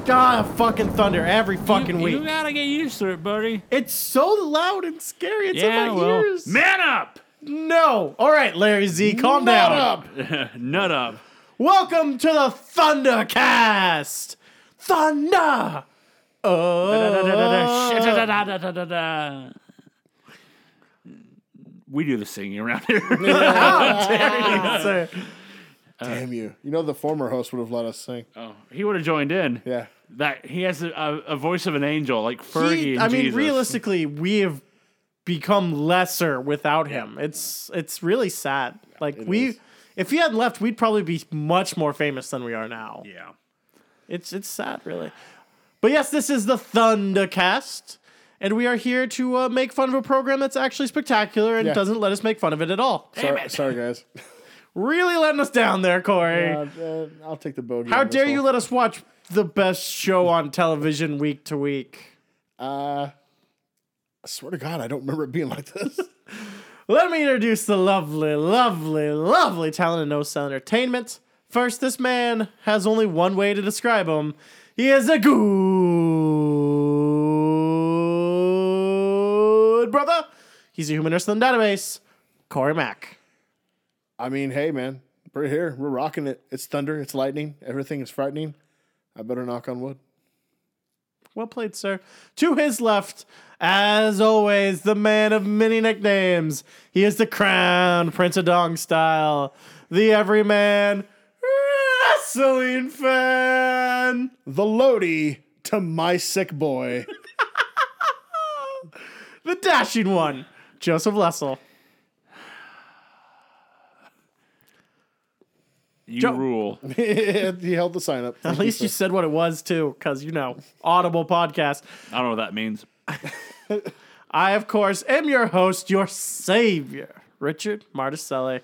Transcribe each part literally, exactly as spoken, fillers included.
God, fucking thunder every fucking you, week. You gotta get used to it, buddy. It's so loud and scary. It's yeah, in my well, ears. man up! No. All right, Larry Z, calm Nut down. up. Nut up. Welcome to the Thundercast. Thunder. Oh. We do the singing around here. How dare you, sir? Damn you. You know the former host would have let us sing. Oh, he would have joined in. Yeah. That he has a, a, a voice of an angel, like Fergie. He- and I mean, Jesus. realistically, we have become lesser without him. It's it's really sad. Like It we, is. if he hadn't left, we'd probably be much more famous than we are now. Yeah. It's it's sad, really. But yes, this is the Thundercast, and we are here to uh, make fun of a program that's actually spectacular and Yeah. doesn't let us make fun of it at all. Sorry, sorry guys. Really letting us down there, Corey. Uh, uh, I'll take the bogey. How on this dare one. you let us watch the best show on television week to week? Uh, I swear to God, I don't remember it being like this. Let me introduce the lovely, lovely, lovely talent of No Sound Entertainment. First, this man has only one way to describe him. He is a good brother. He's a humanist in the database. Corey Mack. I mean, hey, man, we're here. We're rocking it. It's thunder. It's lightning. Everything is frightening. I better knock on wood. Well played, sir. To his left, as always, the man of many nicknames. He is the crown Prince of Dong style, the everyman wrestling fan. The Lodi to my sick boy. The dashing one, Joseph Lessel. You Joe- rule. He held the sign up. At least you said what it was, too, because, you know, Audible podcast. I don't know what that means. I, of course, am your host, your savior, Richard Marticelli.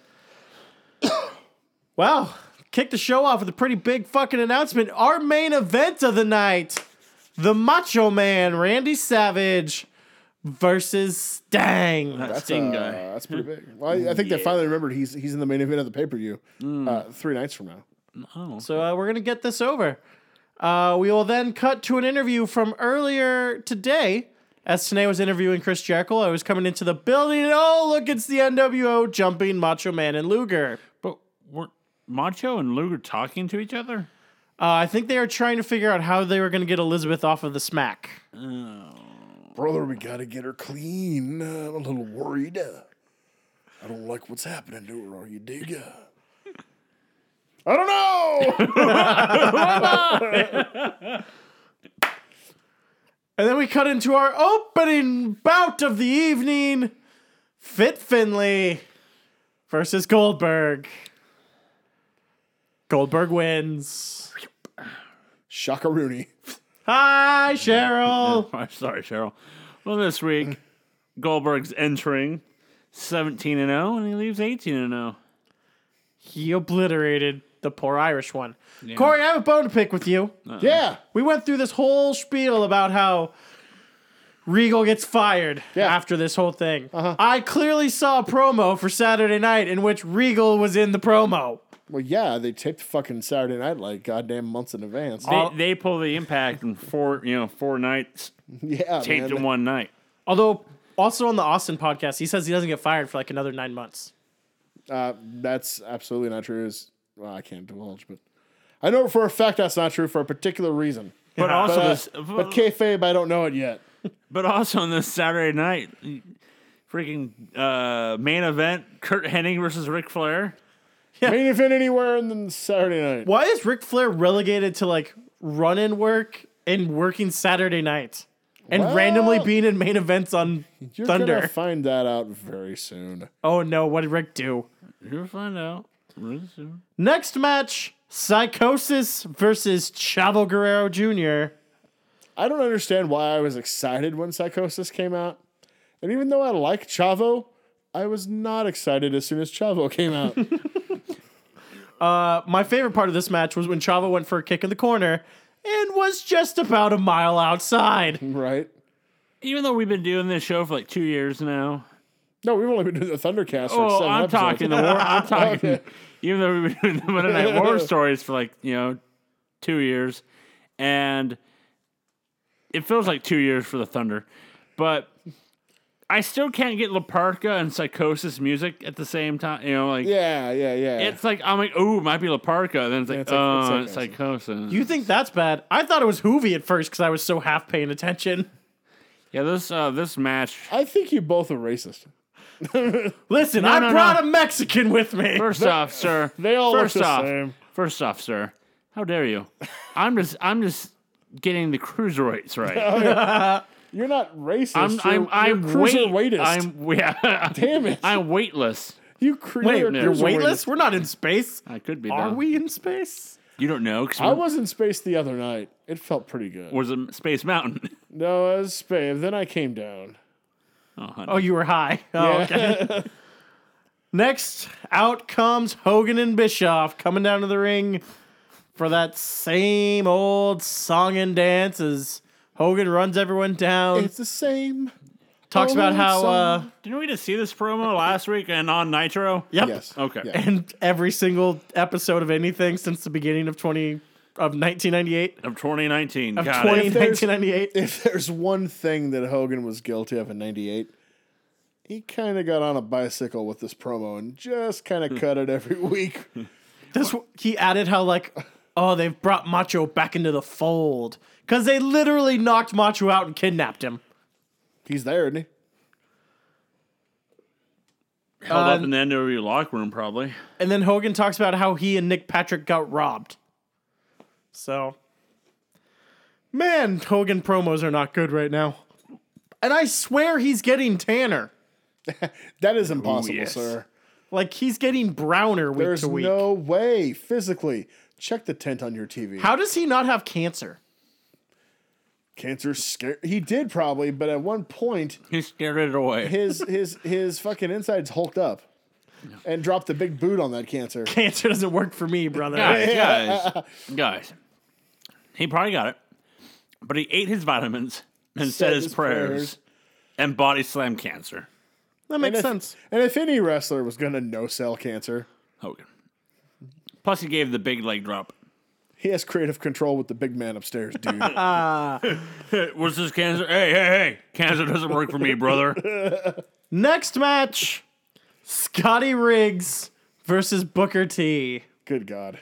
Well, kick the show off with a pretty big fucking announcement. Our main event of the night, the Macho Man, Randy Savage, versus Stang. That That's, Sting uh, guy. that's pretty big. Well, I, I think they finally remembered he's he's in the main event of the pay per view uh, three nights from now. Oh. So uh, we're going to get this over. Uh, we will then cut to an interview from earlier today. As Tanae was interviewing Chris Jericho, I was coming into the building, and oh, look, it's the N W O jumping Macho Man and Luger. But weren't Macho and Luger talking to each other? Uh, I think they were trying to figure out how they were going to get Elizabeth off of the smack. Brother, we gotta get her clean. Uh, I'm a little worried. Uh, I don't like what's happening to her. Are you dig? Uh, I don't know. And then we cut into our opening bout of the evening. Fit Finlay versus Goldberg. Goldberg wins. Shaka-Rooney. Hi, Cheryl. I'm sorry, Cheryl. Well, this week, Goldberg's entering seventeen and oh, and he leaves eighteen and oh. He obliterated the poor Irish one. Corey, I have a bone to pick with you. Yeah. We went through this whole spiel about how Regal gets fired Yeah. after this whole thing. I clearly saw a promo for Saturday night in which Regal was in the promo. Well, yeah, they taped fucking Saturday Night like goddamn months in advance. They, they pull the Impact in four, you know, four nights, yeah, taped man. in one night. Although, also on the Austin podcast, he says he doesn't get fired for like another nine months. Uh, that's absolutely not true. Is well, I can't divulge, but I know for a fact that's not true for a particular reason. But But, also uh, this, but kayfabe, I don't know it yet. but also on this Saturday night, freaking uh, main event: Kurt Hennig versus Ric Flair. Main event anywhere and then Saturday night. Why is Ric Flair relegated to like run-in work and working Saturday night? And Well, randomly being in main events on You're Thunder. gonna find that out very soon. Oh no, what did Rick do? You'll find out really soon. Next match, Psychosis versus Chavo Guerrero Junior I don't understand why I was excited when Psychosis came out, and even though I like Chavo, I was not excited as soon as Chavo came out. Uh, my favorite part of this match was when Chavo went for a kick in the corner and was just about a mile outside. Right? Even though we've been doing this show for like two years now. No, we've only been doing the Thundercast for Oh, seven I'm episodes. talking the war. I'm talking. Okay. Even though we've been doing the Monday Night War stories for like you know two years, and it feels like two years for the Thunder, but I still can't get La Parka and Psychosis music at the same time. You know, like Yeah, yeah, yeah. it's like I'm like, ooh, it might be La Parka, and then it's like, it's like- oh, it's it's Psychosis. Psychosis. You think that's bad? I thought it was Hoovy at first because I was so half paying attention. yeah, this uh, this match. I think you both are racist. Listen, No, I no, brought no. a Mexican with me. First off, sir. They all first look the off, same. First off, sir. How dare you? I'm just I'm just getting the cruiserweights right. You're not racist. I'm you're, I'm you're I'm weight, cruiserweightist. I'm yeah. Damn it. I'm weightless. you cru- Wait, you're a you're cruiserweightist. weightless? We're not in space. I could be. Are though. we in space? You don't know. 'Cause I we- was in space the other night. It felt pretty good. was a Space Mountain. No, it was space. Then I came down. Oh, honey. Oh, you were high. Oh, okay. Next, out comes Hogan and Bischoff coming down to the ring for that same old song and dance as Hogan runs everyone down. It's the same. Talks about old how, uh, song. Didn't we just see this promo last week and on Nitro? yep. Yes. Okay. Yeah. And every single episode of anything since the beginning of twenty of nineteen ninety-eight Of twenty nineteen. of Got twenty it. there's- nineteen ninety-eight. If there's one thing that Hogan was guilty of in ninety-eight, he kind of got on a bicycle with this promo and just kind of cut it every week. This he added how like, oh, they've brought Macho back into the fold because they literally knocked Macho out and kidnapped him. He's there, isn't he? Held Uh, up in the N W A locker room, probably. And then Hogan talks about how he and Nick Patrick got robbed. So, man, Hogan promos are not good right now. And I swear he's getting tanner. That is impossible, yes. sir. Like he's getting browner week There's to week. no way physically. Check the tent on your T V. How does he not have cancer? Cancer scare? He did probably, but at one point, He scared it away. his his his fucking insides hulked up and dropped the big boot on that cancer. Cancer doesn't work for me, brother. Guys, guys, guys. He probably got it, but he ate his vitamins and said, his, prayers, prayers. and body slammed cancer. That makes and if, sense. And if any wrestler was gonna no sell cancer, Hogan. Plus, he gave the big leg drop. he has creative control with the big man upstairs, dude. What's this cancer? Hey, hey, hey! Cancer doesn't work for me, brother. Next match, Scotty Riggs versus Booker T. Good God.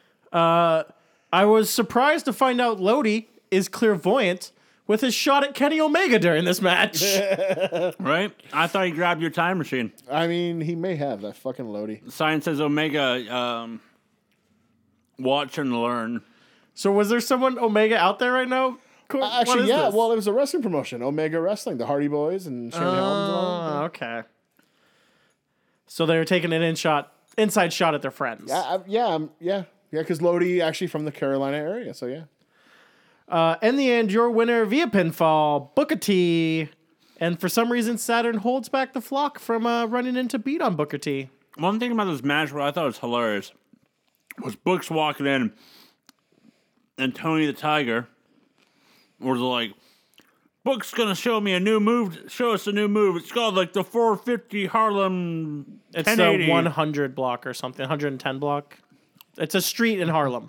I was surprised to find out Lodi is clairvoyant with his shot at Kenny Omega during this match. Right? I thought he grabbed your time machine. I mean, he may have that fucking Lodi. Sign says Omega. Um, watch and learn. So was there someone Omega out there right now? Cool. What Actually, is yeah. this? Well, it was a wrestling promotion, Omega Wrestling, the Hardy Boys and Shane Helms and all. Oh, okay. So they were taking an in shot, inside shot at their friends. Yeah, I, yeah, um, yeah, yeah. Because Lodi actually from the Carolina area, so yeah. Uh, in the end, your winner via pinfall, Booker T. And for some reason, Saturn holds back the flock from uh, running into beat on Booker T. One thing about this match, what I thought was hilarious, was Books walking in, and Tony the Tiger was like, Book's gonna show me a new move. Show us a new move. It's called like the four fifty Harlem It's ten the eighty. one hundred block or something, one hundred ten block. It's a street in Harlem.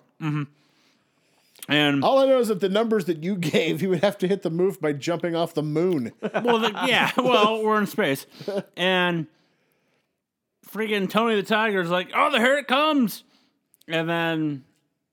And All I know is that the numbers that you gave, he would have to hit the move by jumping off the moon. well, the, yeah, well, we're in space, and freaking Tony the Tiger's like, oh, the here it comes, and then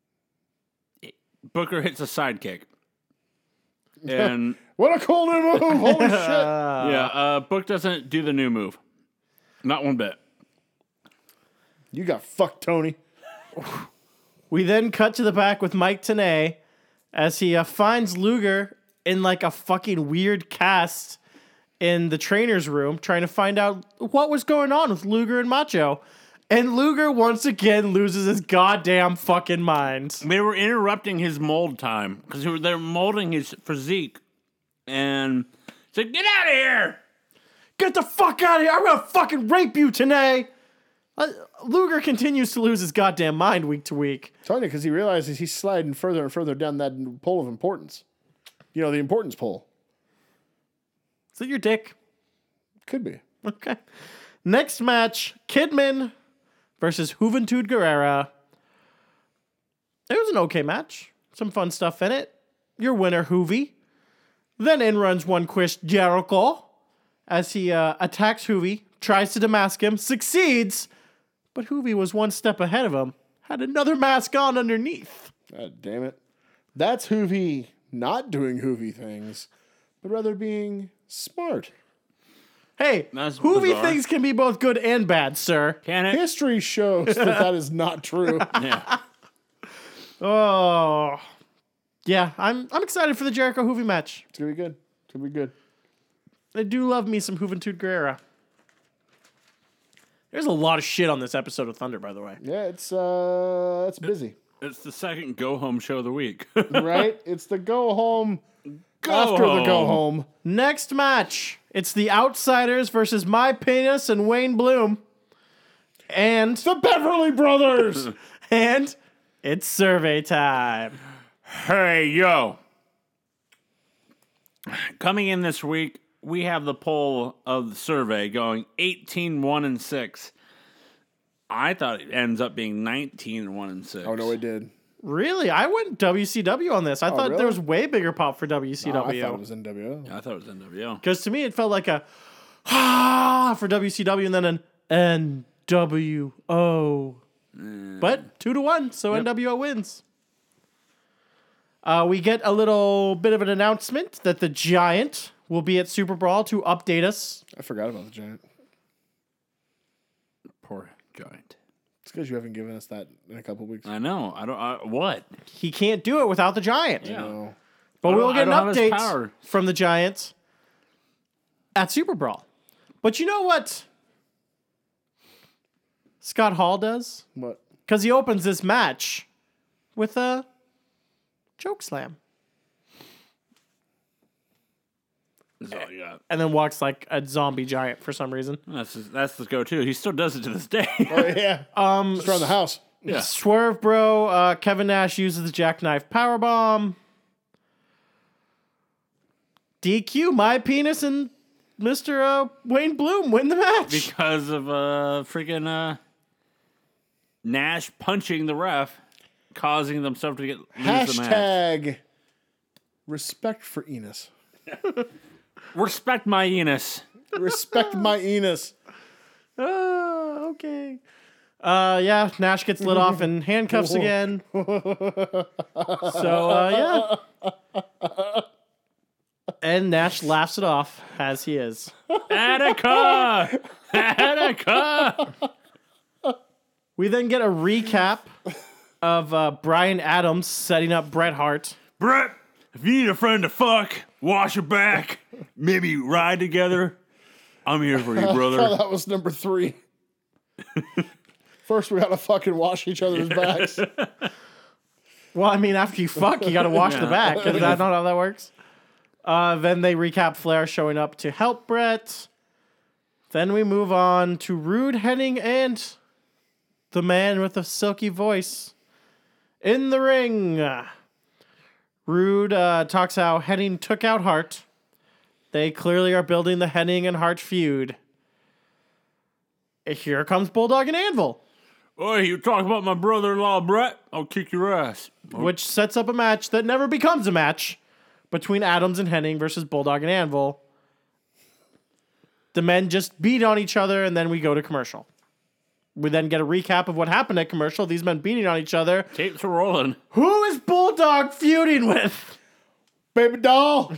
Booker hits a sidekick, and What a cool new move! Holy shit! yeah, uh, Book doesn't do the new move, not one bit. You got fucked, Tony. We then cut to the back with Mike Tenay as he uh, finds Luger in like a fucking weird cast in the trainer's room trying to find out what was going on with Luger and Macho. And Luger once again loses his goddamn fucking mind. They were interrupting his mold time because they were they're molding his physique, and it's like, get out of here! Get the fuck out of here! I'm gonna fucking rape you, Tenay! Uh, Luger continues to lose his goddamn mind week to week. Tony, because he realizes he's sliding further and further down that pole of importance. You know, the importance pole. Is it your dick? Could be. Okay. Next match, Kidman versus Juventud Guerrera. It was an okay match. Some fun stuff in it. your winner, Hoovy. Then in runs one Chris Jericho as he uh, attacks Hoovy, tries to demask him, succeeds, but Hoovy was one step ahead of him, had another mask on underneath. God damn it. That's Hoovy not doing Hoovy things, but rather being smart. Hey, That's Hoovy bizarre. things can be both good and bad, sir. Can it? History shows that that is not true. Yeah. Oh, yeah, I'm I'm excited for the Jericho Hoovy match. It's going to be good. It's going to be good. I do love me some Juventud Guerrera. There's a lot of shit on this episode of Thunder, by the way. Yeah, it's uh, it's busy, It's the second go home show of the week. right? It's the go home Go after the go home. home. Next match, it's the Outsiders versus My Penis and Wayne Bloom. And, The Beverly Brothers. and it's survey time. Hey, yo. Coming in this week, we have the poll of the survey going eighteen one and six. I thought it ends up being nineteen one and six. Oh, no, it did. Really? I went W C W on this. I thought really? there was way bigger pop for W C Oh, I W. thought it was N W O. I thought it was N W O. Because to me, it felt like a ah for W C W and then an N W O. But two to one, so N W O wins. Uh, we get a little bit of an announcement that the Giant will be at Super Brawl to update us. I forgot about the Giant. Poor Giant. It's because you haven't given us that in a couple weeks. I know. I don't. I, what? He can't do it without the Giant. Yeah. No. But I we'll don't- get I an don't have his update power. from the Giants at Super Brawl. But you know what Scott Hall does? What? Because he opens this match with a choke slam That's all you got. and then walks like a zombie giant for some reason. That's his, that's the go-to. He still does it to this day. Oh, yeah. Um, Just around the house. Yeah. Swerve Bro, uh, Kevin Nash uses the jackknife powerbomb. D Q, My Penis, and Mister Uh, Wayne Bloom win the match. Because of uh freaking uh Nash punching the ref, causing themselves to get lose the match. Hashtag respect for Enos. Respect my Enos. Respect my Enos. Oh, okay. Uh, yeah, Nash gets lit off in handcuffs again. So, uh, yeah. And Nash laughs it off as he is. Attica! Attica! We then get a recap of uh, Brian Adams setting up Bret Hart. Brett, if you need a friend to fuck, wash your back, maybe ride together, I'm here for you, Oh, brother. that was number three. First, we gotta fucking wash each other's backs. Well, I mean, after you fuck, you got to wash the back. Is that not how that works? Uh, then they recap Flair showing up to help Bret. Then we move on to Rude Henning and the man with the silky voice in the ring. Rude uh, talks how Henning took out Hart. They clearly are building the Henning and Hart feud. Here comes Bulldog and Anvil, Oi, you talk about my brother-in-law, Brett? I'll kick your ass. which sets up a match that never becomes a match between Adams and Henning versus Bulldog and Anvil. The men just beat on each other, and then we go to commercial. We then get a recap of what happened at commercial. These men beating on each other. Tapes are rolling. Who is Bulldog feuding with? Baby doll.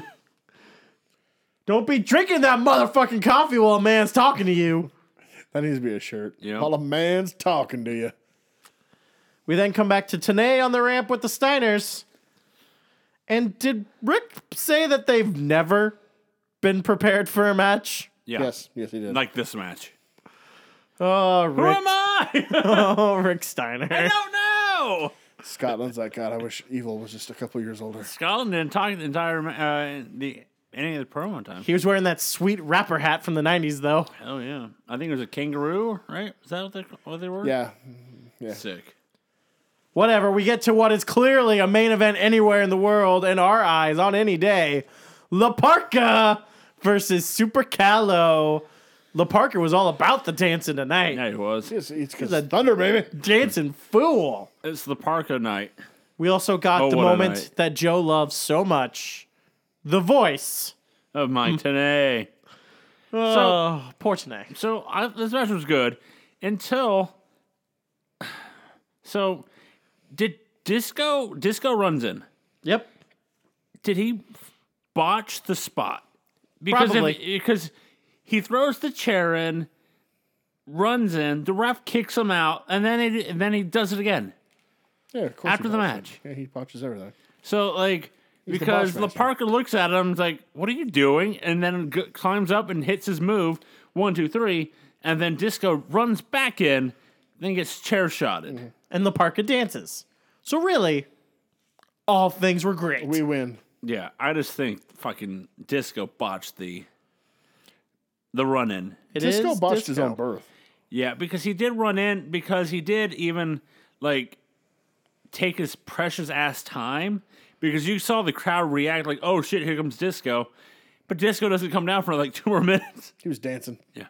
Don't be drinking that motherfucking coffee while a man's talking to you. That needs to be a shirt. Yeah. While a man's talking to you. We then come back to Tenay on the ramp with the Steiners. And did Rick say that they've never been prepared for a match? Yeah. Yes, yes, he did. Like this match. Oh, Who Rick, am I? oh, Rick Steiner. I don't know. Scotland's like, God, I wish Evil was just a couple years older. Scotland didn't talk the entire uh, the any of the promo time. He was wearing that sweet rapper hat from the nineties, though. Oh yeah, I think it was a kangaroo, right? Is that what they what they were? Yeah. Yeah. Sick. Whatever, we get to what is clearly a main event anywhere in the world, in our eyes, on any day. La Parka versus Super Callow. La Parka was all about the dancing tonight. Yeah, it was. It's, it's because a- Thunder, baby. Dancing fool. It's the Parka night. We also got Oh, the what a moment night. that Joe loves so much. The voice. Of Mike Tenay. Oh, poor Tanay. So I, this match was good until. So, did Disco Disco runs in? Yep. Did he botch the spot? Because Probably. if, because he throws the chair in, runs in, the ref kicks him out, and then it, and then he does it again. Yeah, of course. After he the botches match. it. Yeah, he botches everything. So like. the Because boss master. LaParca looks at him and is like, what are you doing? And then g- climbs up and hits his move, one, two, three, and then Disco runs back in, then gets chair shotted. Mm-hmm. And the Parka dances. So really, all things were great. We win. Yeah, I just think fucking Disco botched the the run in. It Disco is botched his disco. own birth. Yeah, because he did run in, because he did even like take his precious ass time. Because you saw the crowd react like, oh shit, here comes Disco. But Disco doesn't come down for like two more minutes. He was dancing. Yeah.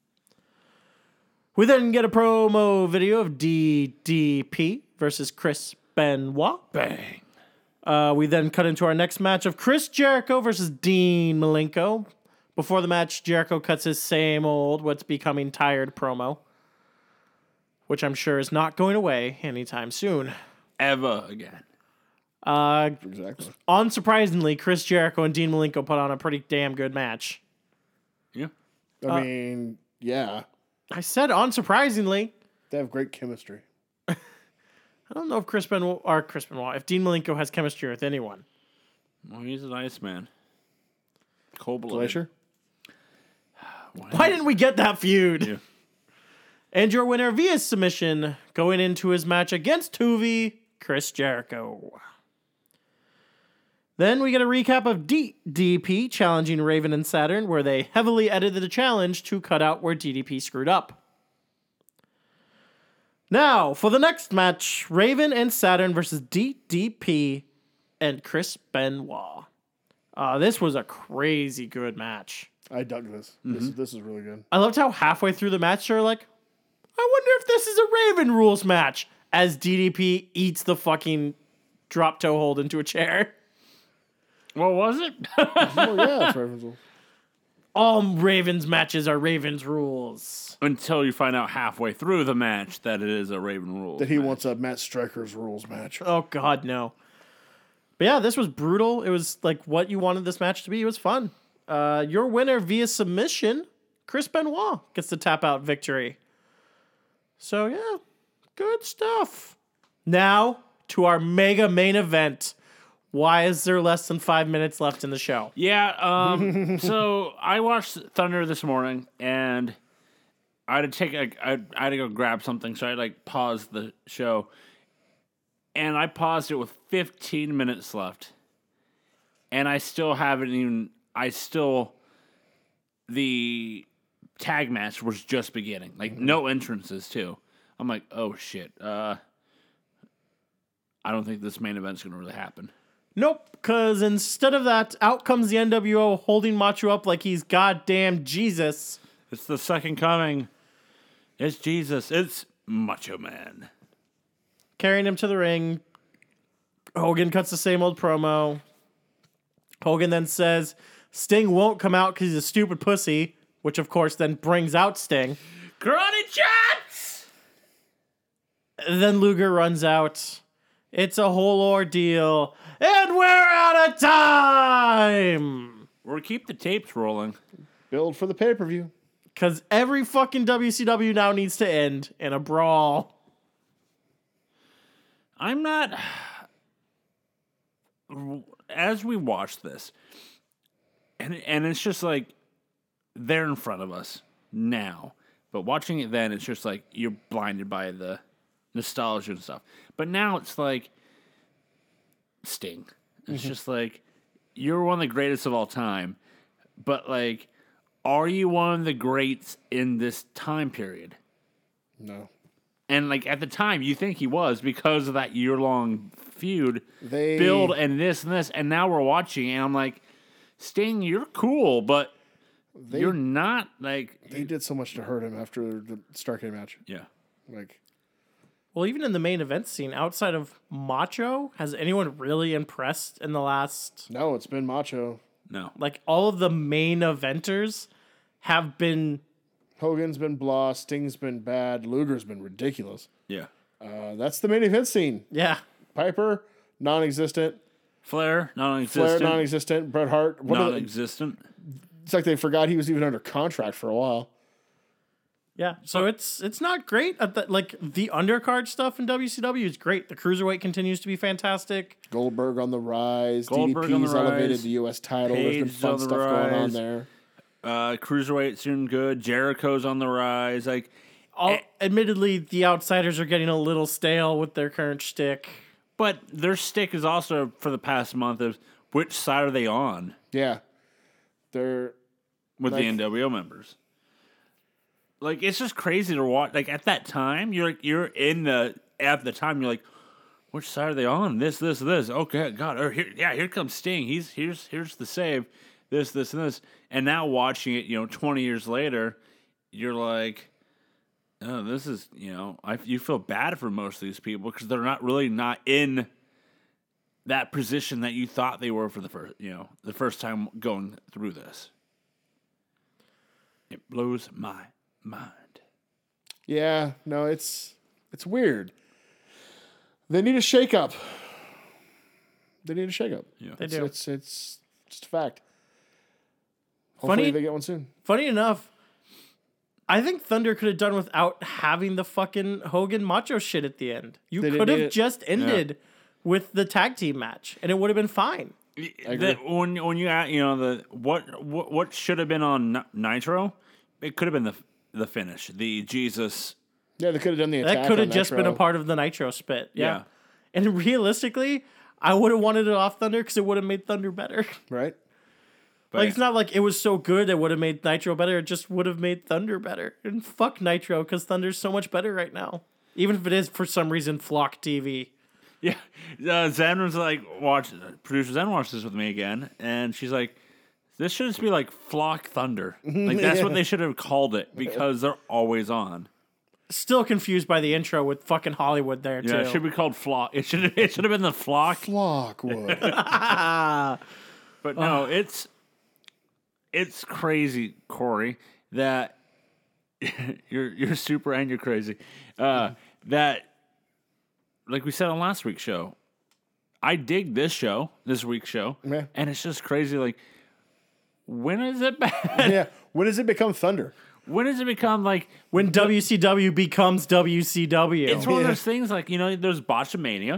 We then get a promo video of D D P versus Chris Benoit. Bang. Uh, we then cut into our next match of Chris Jericho versus Dean Malenko. Before the match, Jericho cuts his same old, what's becoming tired promo, which I'm sure is not going away anytime soon. Ever again. Uh, Exactly. unsurprisingly, Chris Jericho and Dean Malenko put on a pretty damn good match. Yeah. I Uh, mean, yeah. I said unsurprisingly. They have great chemistry. I don't know if Chris Benoit or Chris Benoit, if Dean Malenko has chemistry with anyone. Well, he's an Iceman. Cold-blooded. Glacier? Why didn't we get that feud? Yeah. And your winner via submission going into his match against Tuvi, Chris Jericho. Then we get a recap of D D P challenging Raven and Saturn, where they heavily edited the challenge to cut out where D D P screwed up. Now, for the next match, Raven and Saturn versus D D P and Chris Benoit. Uh, this was a crazy good match. I dug this. This, is, this is really good. I loved how halfway through the match, they're like, I wonder if this is a Raven rules match, as D D P eats the fucking drop toe hold into a chair. What was it? Oh, yeah, it's Ravens. Rules. All Ravens matches are Ravens rules. Until you find out halfway through the match that it is a Raven Rules. That he match. wants a Matt Striker's rules match. Oh, God, no. But yeah, this was brutal. It was like what you wanted this match to be. It was fun. Uh, your winner via submission, Chris Benoit, gets the tap out victory. So yeah, good stuff. Now to our mega main event. Why is there less than five minutes left in the show? Yeah, um, so I watched Thunder this morning, and I had to take a, I, I had to go grab something, so I like paused the show, and I paused it with fifteen minutes left, and I still haven't even. I still the tag match was just beginning, like no entrances too. I'm like, oh shit. Uh, I don't think this main event's gonna really happen. Nope, because instead of that, out comes the N W O holding Macho up like he's goddamn Jesus. It's the second coming. It's Jesus. It's Macho Man. Carrying him to the ring. Hogan cuts the same old promo. Hogan then says Sting won't come out because he's a stupid pussy, which of course then brings out Sting. Karate chops! Then Luger runs out. It's a whole ordeal. And we're out of time! Or keep the tapes rolling. Build for the pay per view. Because every fucking W C W now needs to end in a brawl. I'm not. As we watch this, and and it's just like they're in front of us now, but watching it then, it's just like you're blinded by the nostalgia and stuff. But now it's like Sting. It's just like you're one of the greatest of all time, but like, are you one of the greats in this time period? No. And like at the time, you think he was because of that year-long feud, They build and this and this, and now we're watching, and I'm like, Sting, you're cool, but they, you're not like. they did so much to hurt him after the Starcade match. Yeah, Like, well, even in the main event scene, outside of Macho, has anyone really impressed in the last, No, it's been Macho. No. like, all of the main eventers have been, Hogan's been blah. Sting's been bad. Luger's been ridiculous. Yeah. Uh, that's the main event scene. yeah. Piper, non-existent. Flair, Flair, non-existent. non-existent. Bret Hart. What are they- non-existent. it's like they forgot he was even under contract for a while. Yeah, so it's it's not great. At the, like, the undercard stuff in W C W is great. The Cruiserweight continues to be fantastic. Goldberg on the rise. Goldberg on the D D P's elevated rise. the U S title. There's been Page's fun on the stuff going on rise. there. Uh, Cruiserweight's doing good. Jericho's on the rise. Like, All, admittedly, the outsiders are getting a little stale with their current shtick. but their stick is also for the past month of which side are they on Yeah. They're with Like- the N W O members. Like, it's just crazy to watch. Like, at that time, you're like you're in the at the time you're like, which side are they on? This, this, this. Okay, God, or here, yeah, here comes Sting. He's here's here's the save. This, this, and this. And now watching it, you know, twenty years later, you're like, oh, this is, you know, I you feel bad for most of these people because they're not really not in that position that you thought they were for the first, you know, the first time going through this. It blows my mind. yeah, no, it's it's weird. They need a shakeup. They need a shakeup. Yeah. They It's, do. it's it's just a fact. Hopefully Funny- they get one soon. Funny enough, I think Thunder could have done without having the fucking Hogan Macho shit at the end. You They didn't could have need it. just ended with the tag team match, and it would have been fine. The, when when you at you know the what what what should have been on N- Nitro, it could have been the the finish, the Jesus. Yeah, they could have done the attack. That could have on just been a Nitro. part of the Nitro spit. Yeah. Yeah. And realistically, I would have wanted it off Thunder because it would have made Thunder better. right? But Like, it's not like it was so good it would have made Nitro better. It just would have made Thunder better. And fuck Nitro because Thunder's so much better right now. Even if it is, for some reason, Flock T V. yeah, uh, Zen was like, watch producer Zen watched this with me again, and she's like, this should just be like Flock Thunder. Like that's what they should have called it because they're always on. Still confused by the intro with fucking Hollywood there, Yeah, too. it should be called Flock. It should it should have been the Flock. Flockwood. But no, it's it's crazy, Corey, that you're you're super and you're crazy. Uh, that like we said on last week's show, I dig this show, this week's show, Yeah. and it's just crazy. Like, when is it bad? yeah. When does it become Thunder? When does it become like when W C W becomes W C W. it's one of Yeah. those things like, you know, there's Botchamania,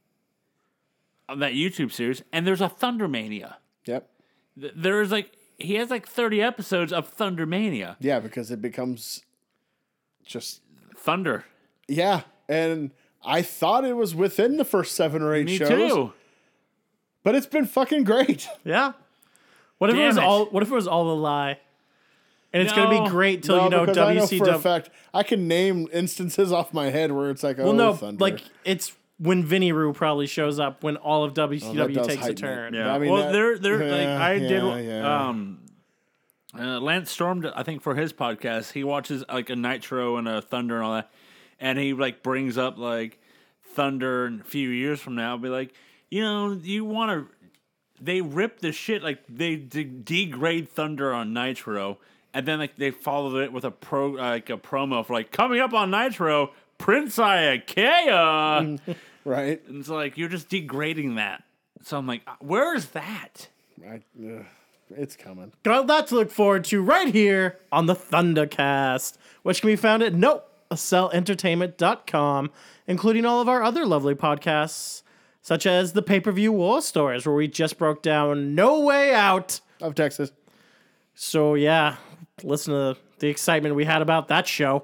uh, that YouTube series, and there's a Thundermania. Yep. Th- There's like he has like thirty episodes of Thundermania. Yeah, because it becomes just Thunder. yeah. And I thought it was within the first seven or eight Me shows, too. but it's been fucking great. Yeah. What if it Damn was it. all? What if it was all a lie? And it's gonna No. be great till No, you know because I know W C W. for a fact I can name instances off my head where it's like, oh, well, no, Thunder. like it's when Vinny Roo probably shows up when all of W C W Oh, that does takes a heighten it. turn. Yeah. I mean, well, that- they're they're like yeah, I did. yeah, yeah. Um, uh, Lance Storm, I think for his podcast, he watches like a Nitro and a Thunder and all that, and he like brings up like Thunder and a few years from now, be like, you know, you want to. They rip the shit like they de- degrade Thunder on Nitro, and then like they followed it with a pro like a promo for like coming up on Nitro, Prince Iakea. right? And it's like you're just degrading that. So I'm like, where is that? I, ugh, it's coming. Got that to look forward to right here on the Thundercast, which can be found at no cell entertainment dot com, including all of our other lovely podcasts, such as the pay-per-view war stories, where we just broke down No Way Out. Of Texas. So yeah, listen to the excitement we had about that show.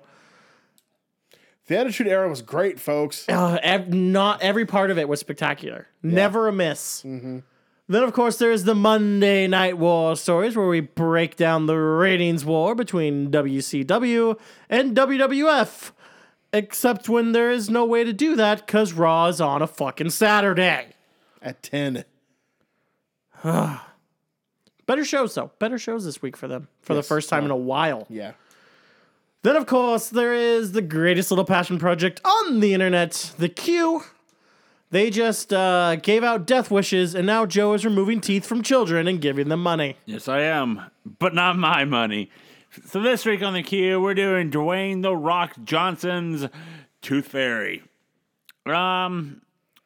The Attitude Era was great, folks. Uh, ev- not every part of it was spectacular. Never a miss. Mm-hmm. Then, of course, there's the Monday Night War stories, where we break down the ratings war between W C W and W W F. Except when there is no way to do that, because Raw is on a fucking Saturday. At ten. Better shows, though. Better shows this week for them, for Yes. the first time in a while. Yeah. Then, of course, there is the greatest little passion project on the internet, The Q. They just uh, gave out death wishes, and now Joe is removing teeth from children and giving them money. Yes, I am, but not my money. So this week on The Q, we're doing Dwayne The Rock Johnson's Tooth Fairy. Um,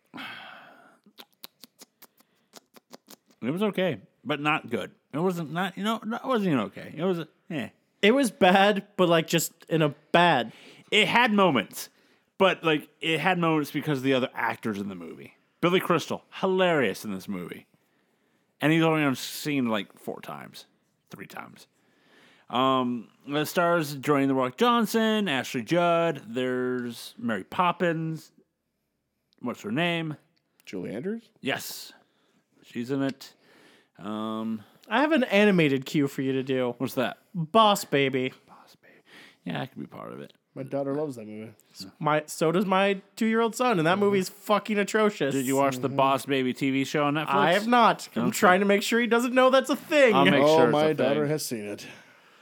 it was okay, but not good. It wasn't not, you know, it wasn't even okay. It was, eh. It was bad, but like just in a bad. It had moments, but like it had moments because of the other actors in the movie. Billy Crystal, hilarious in this movie, and he's only on scene like four times, three times. Um, the stars Dwayne The Rock Johnson, Ashley Judd. There's Mary Poppins. What's her name? Julie Andrews? Yes, she's in it. Um, I have an animated cue for you to do. what's that? Boss Baby. Boss Baby. Yeah, I could be part of it. My daughter loves that movie. My so does my two-year-old son, and that movie's fucking atrocious. Did you watch the Boss Baby T V show on Netflix? I have not. I'm Okay. trying to make sure he doesn't know that's a thing. I'll make Oh, sure it's my a thing. daughter has seen it.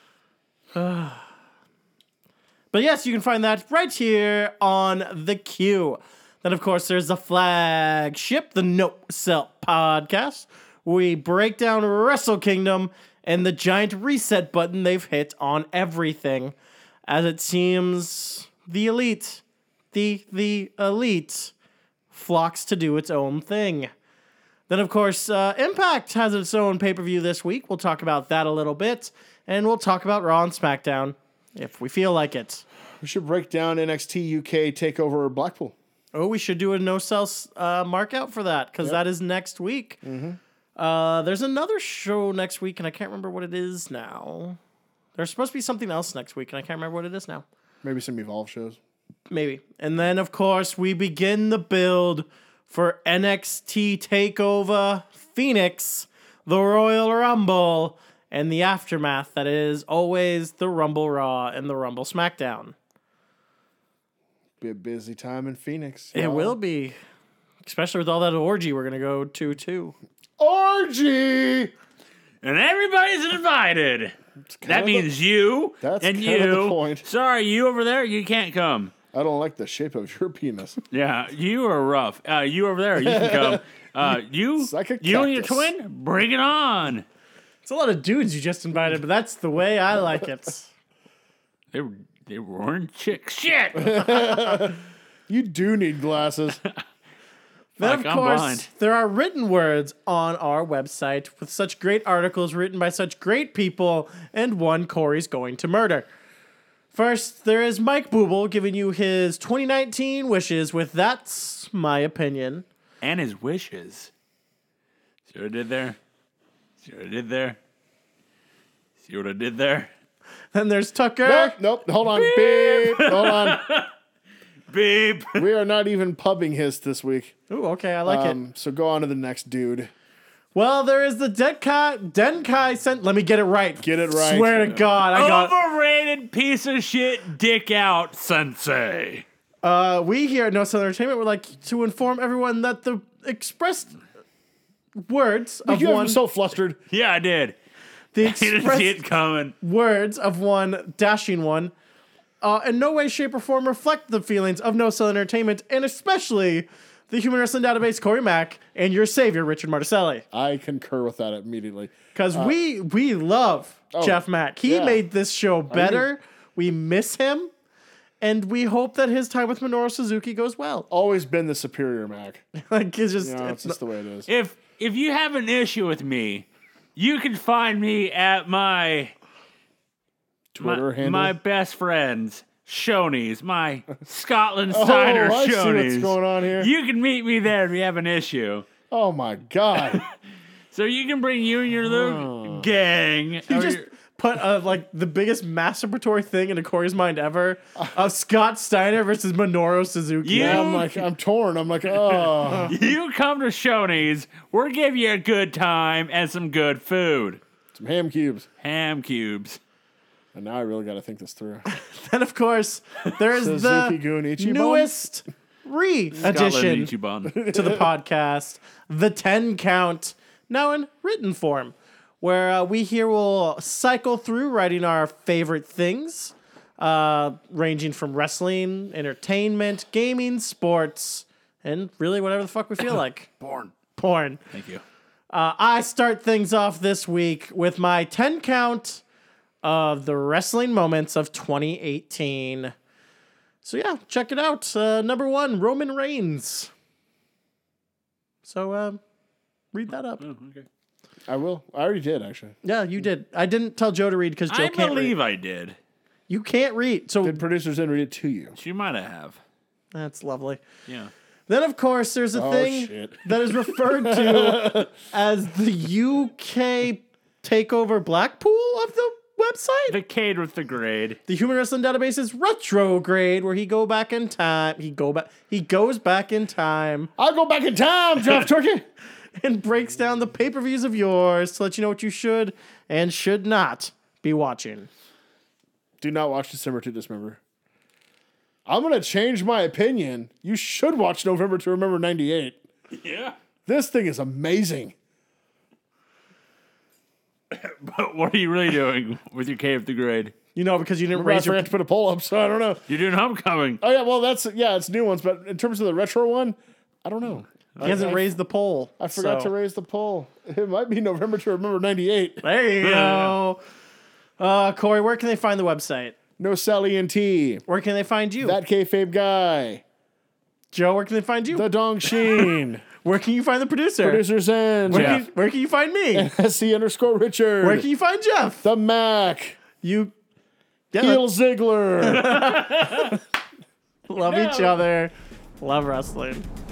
But yes, you can find that right here on The Q. Then, of course, there's the flagship, the No Sell Podcast. We break down Wrestle Kingdom and the giant reset button they've hit on everything. As it seems, the elite, the, the elite, flocks to do its own thing. Then, of course, uh, Impact has its own pay-per-view this week. We'll talk about that a little bit. And we'll talk about Raw and SmackDown, if we feel like it. We should break down N X T U K TakeOver Blackpool. Oh, we should do a no-sell uh, mark out for that, because that is next week. Mm-hmm. Uh, there's another show next week, and I can't remember what it is now. There's supposed to be something else next week, and I can't remember what it is now. Maybe some Evolve shows. Maybe. And then, of course, we begin the build for N X T TakeOver Phoenix, the Royal Rumble, and the aftermath that is always the Rumble Raw and the Rumble SmackDown. Be a busy time in Phoenix. It y'all. will be. Especially with all that orgy we're going to go to, too. Orgy! And everybody's invited. That means you that's and kind you. of the point. Sorry, you over there, you can't come. I don't like the shape of your penis. Yeah, you are rough. Uh, you over there, you can come. Uh, you, It's like a you and your cactus. twin, bring it on. It's a lot of dudes you just invited, but that's the way I like it. They were they weren't chicks. Shit. You do need glasses. Then, Fuck, of I'm course, blind. there are written words on our website with such great articles written by such great people, and one Corey's going to murder. First, there is Mike Booble giving you his twenty nineteen wishes with That's My Opinion. And his wishes. See what I did there? See what I did there? See what I did there? Then there's Tucker. Nope, nope. Hold on. Beep. Hold on. Beep. We are not even pubbing his this week. Ooh, okay, I like it. Um, so go on to the next dude. Well, there is the Denkai, Denkai sent. Let me get it right. Get it right. Swear to God, I got. Overrated piece of shit, dick out, sensei. Uh, we here at No Southern Entertainment would like to inform everyone that the expressed words of You have one, him so flustered. Yeah, I did. the I didn't expressed see it coming. words of one dashing one, uh, in no way, shape, or form reflect the feelings of No Southern Entertainment, and especially the Human Wrestling Database, Corey Mack, and your savior, Richard Marticelli. I concur with that immediately. Because we we love oh, Jeff Mack. He yeah. made this show better. We miss him. And we hope that his time with Minoru Suzuki goes well. Always been the superior Mac. Like it's just, You know, it's it's just the way it is. If if you have an issue with me, you can find me at my Twitter my, handle. my best friends, Shoney's, my Scotland oh, cider I see what's Shoney's. going on here. You can meet me there if you have an issue. Oh my God. So you can bring you and your little gang. You or just your- put uh, like the biggest masturbatory thing into Corey's mind ever of Scott Steiner versus Minoru Suzuki. You- Yeah, I'm like, I'm torn. I'm like, oh. you come to Shoney's, we'll give you a good time and some good food. Some ham cubes. Ham cubes. And now I really got to think this through. Then of course there is Suzuki-gun the Ichiban? newest re-edition Scotland Ichiban. to the podcast, the ten count, now in written form, where uh, we here will cycle through writing our favorite things uh, ranging from wrestling, entertainment, gaming, sports, and really whatever the fuck we feel like. Porn. Porn. Thank you. Uh, I start things off this week with my ten count of the wrestling moments of twenty eighteen. So yeah, check it out. Uh, number one, Roman Reigns. So uh, read that up. Oh, okay. I will. I already did, actually. Yeah, you did. I didn't tell Joe to read because Joe I can't believe read. I did. You can't read. So Did producers then read it to you? She might have. that's lovely. Yeah. Then, of course, there's a Oh, thing shit. that is referred to as the U K Takeover Blackpool of the website. The Cade with the grade. The Human Wrestling Database is retrograde, where he go back in time. He go back. He goes back in time I'll go back in time, Jeff Turkey. and breaks down the pay-per-views of yours to let you know what you should and should not be watching. Do not watch December to Dismember. I'm going to change my opinion. You should watch November to Remember ninety-eight. Yeah. This thing is amazing. But what are you really doing with your Cade with the grade? You know, because you didn't Remember, I raise your. forgot to put a poll up, so I don't know. You're doing Homecoming. Oh, yeah, well, that's, yeah, it's new ones, but in terms of the retro one, I don't know. He hasn't I, raised the poll. I forgot so. to raise the poll. It might be November to Remember ninety-eight. There you go. Uh, Corey, where can they find the website? No Sally and T. Where can they find you? That kayfabe guy. Joe, where can they find you? The Dong Sheen. Where can you find the producer? Producer Zen. Where, Jeff. can you, where can you find me? S C underscore Richard. Where can you find Jeff? The Mac. You yeah, Heel Ziggler. love each other. Love wrestling.